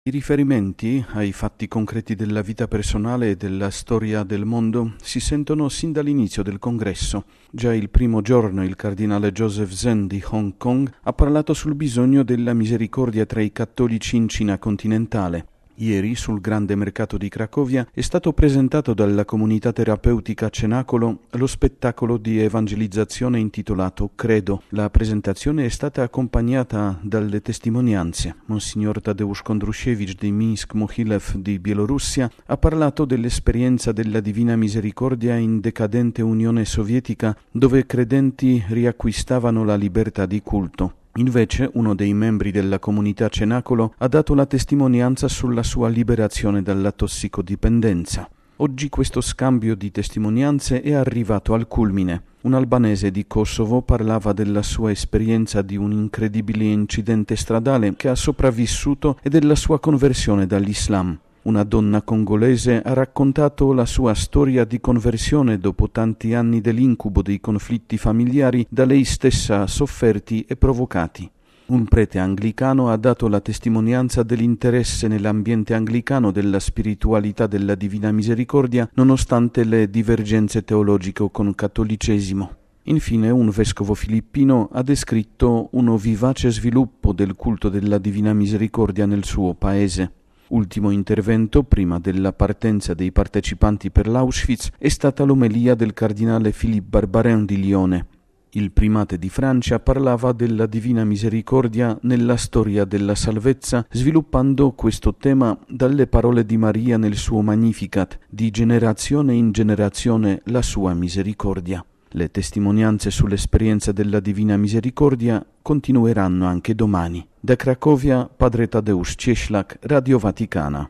I riferimenti ai fatti concreti della vita personale e della storia del mondo si sentono sin dall'inizio del congresso. Già il primo giorno il cardinale Joseph Zen di Hong Kong ha parlato sul bisogno della misericordia tra i cattolici in Cina continentale. Ieri, sul grande mercato di Cracovia, è stato presentato dalla comunità terapeutica Cenacolo lo spettacolo di evangelizzazione intitolato Credo. La presentazione è stata accompagnata dalle testimonianze. Monsignor Tadeusz Kondrusiewicz di Minsk Mohilev di Bielorussia ha parlato dell'esperienza della Divina Misericordia in decadente Unione Sovietica, dove credenti riacquistavano la libertà di culto. Invece, uno dei membri della comunità Cenacolo ha dato la testimonianza sulla sua liberazione dalla tossicodipendenza. Oggi questo scambio di testimonianze è arrivato al culmine. Un albanese di Kosovo parlava della sua esperienza di un incredibile incidente stradale che ha sopravvissuto e della sua conversione dall'Islam. Una donna congolese ha raccontato la sua storia di conversione dopo tanti anni dell'incubo dei conflitti familiari da lei stessa sofferti e provocati. Un prete anglicano ha dato la testimonianza dell'interesse nell'ambiente anglicano della spiritualità della Divina Misericordia nonostante le divergenze teologiche con il cattolicesimo. Infine, un vescovo filippino ha descritto uno vivace sviluppo del culto della Divina Misericordia nel suo paese. Ultimo intervento, prima della partenza dei partecipanti per l'Auschwitz, è stata l'omelia del cardinale Philippe Barbarin di Lione. Il primate di Francia parlava della Divina Misericordia nella storia della salvezza, sviluppando questo tema dalle parole di Maria nel suo Magnificat, di generazione in generazione la sua misericordia. Le testimonianze sull'esperienza della Divina Misericordia continueranno anche domani. Da Cracovia, padre Tadeusz Cieślak, Radio Vaticana.